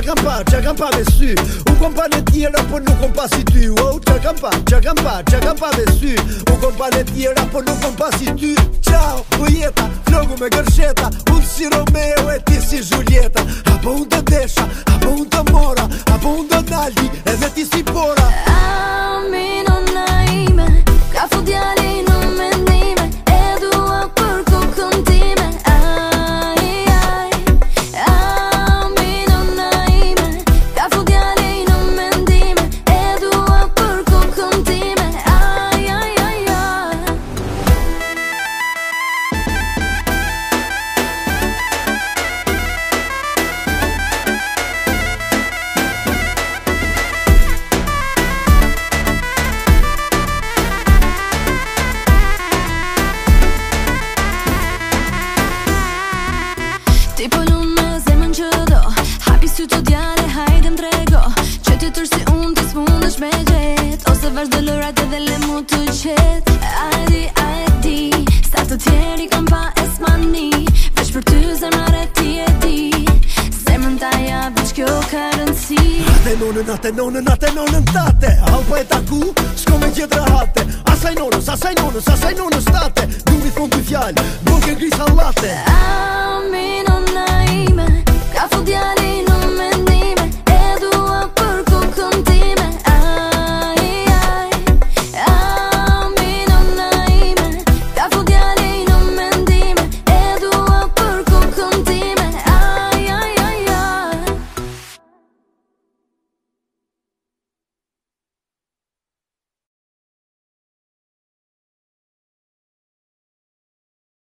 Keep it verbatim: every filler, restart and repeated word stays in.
kam pa, qa kam pa me sy. U kom pa në tjera, po nuk kom pa si ty. Oh, qa kam pa, qa kam pa, qa kam pa me sy. U kom pa në tjera, po nuk kom pa si ty. Ciao, u jeta, flogu me gërsheta. Unë si Romeo e ti si Julieta. Apo unë të desha, apo unë të mora, apo unë të naldi, edhe ti si pora. Amino naime, ka fu djali në mendime, e dua për kokën time. Ai, ai, amino naime, ka fu djali në mendime, e dua për kokën time. Ai, ai, ai, ai. Ti po lunë me zemën që do, hapi sy të djale, hajde m'trego, që ti tërë si unë ti s'mundesh me gjet, ose vazhdo lërat edhe le mu të qet. A e di, a e di, sa të tjeri kam pa e s'mani, veç për ty zemër e ti e di, zemën ta ja veç kjo ka rëndësi. Ate nonën, ate nonën, ate nonën tate. Hau pa e taku, s'ko me tjetra hate. Asaj nonës, asaj nonës, asaj nonës tate. Nuk i thonë ty fjallë, nuk e gris halate. Ah,